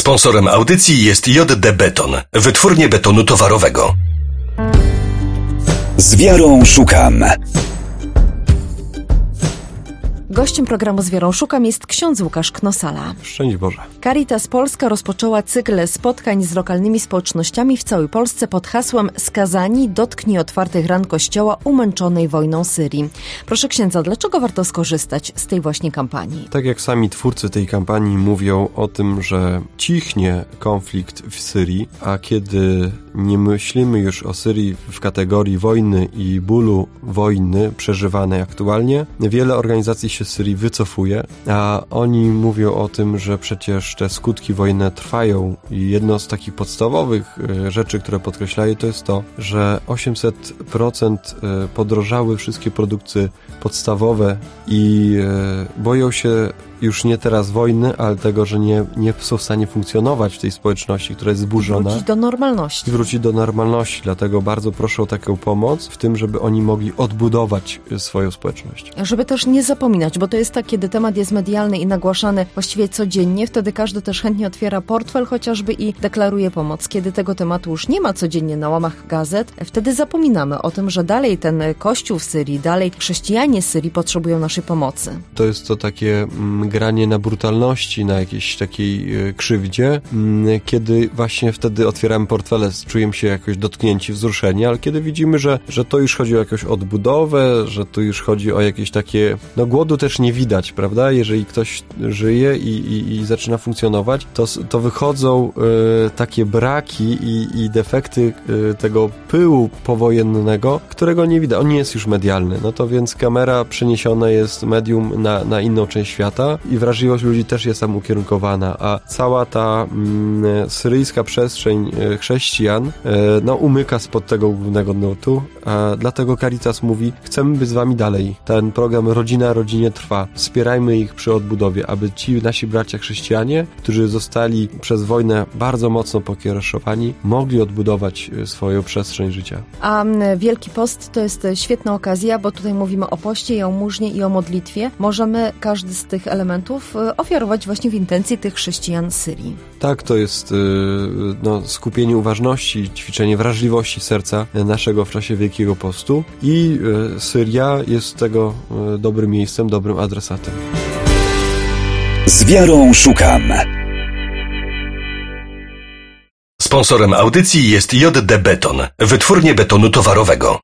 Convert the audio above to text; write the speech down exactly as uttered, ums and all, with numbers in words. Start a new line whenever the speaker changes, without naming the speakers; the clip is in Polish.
Sponsorem audycji jest J D Beton, wytwórnie betonu towarowego.
Z wiarą szukam.
Gościem programu Z wiarą szukam jest ksiądz Łukasz Knosala.
Szczęść Boże.
Caritas Polska rozpoczęła cykl spotkań z lokalnymi społecznościami w całej Polsce pod hasłem Skazani dotknij otwartych ran Kościoła umęczonej wojną Syrii. Proszę księdza, dlaczego warto skorzystać z tej właśnie kampanii?
Tak jak sami twórcy tej kampanii mówią o tym, że cichnie konflikt w Syrii, a kiedy nie myślimy już o Syrii w kategorii wojny i bólu wojny przeżywanej aktualnie, wiele organizacji się z Syrii wycofuje, a oni mówią o tym, że przecież te skutki wojny trwają i jedno z takich podstawowych rzeczy, które podkreślają, to jest to, że osiemset procent podrożały wszystkie produkty podstawowe i boją się już nie teraz wojny, ale tego, że nie, nie są w stanie funkcjonować w tej społeczności, która jest zburzona.
Wrócić do normalności.
Wrócić do normalności, dlatego bardzo proszę o taką pomoc w tym, żeby oni mogli odbudować swoją społeczność.
Żeby też nie zapominać, bo to jest tak, kiedy temat jest medialny i nagłaszany właściwie codziennie, wtedy każdy też chętnie otwiera portfel chociażby i deklaruje pomoc. Kiedy tego tematu już nie ma codziennie na łamach gazet, wtedy zapominamy o tym, że dalej ten Kościół w Syrii, dalej chrześcijanie Syrii potrzebują naszej pomocy.
To jest to takie mm, granie na brutalności, na jakiejś takiej y, krzywdzie, mm, kiedy właśnie wtedy otwieramy portfele, czujemy się jakoś dotknięci, wzruszeni, ale kiedy widzimy, że, że to już chodzi o jakąś odbudowę, że tu już chodzi o jakieś takie, no głodu też nie widać, prawda? Jeżeli ktoś żyje i, i, i zaczyna funkcjonować, to, to wychodzą y, takie braki i, i defekty y, tego pyłu powojennego, którego nie widać. On nie jest już medialny. No to więc kamera przeniesiona jest medium na, na inną część świata i wrażliwość ludzi też jest tam ukierunkowana, a cała ta mm, syryjska przestrzeń y, chrześcijan y, no umyka spod tego głównego nurtu, a dlatego Caritas mówi, chcemy być z wami dalej. Ten program Rodzina Rodzinie trwa. Wspierajmy ich przy odbudowie, aby ci nasi bracia chrześcijanie, którzy zostali przez wojnę bardzo mocno pokiereszowani, mogli odbudować swoją przestrzeń życia.
A Wielki Post to jest świetna okazja, bo tutaj mówimy o poście, i o mużnie i o modlitwie. Możemy każdy z tych elementów ofiarować właśnie w intencji tych chrześcijan Syrii.
Tak, to jest no, skupienie uważności, ćwiczenie wrażliwości serca naszego w czasie Wielkiego Postu i Syria jest tego dobrym miejscem, dobrym adresatem.
Z wiarą szukam.
Sponsorem audycji jest J D Beton, wytwórnie betonu towarowego.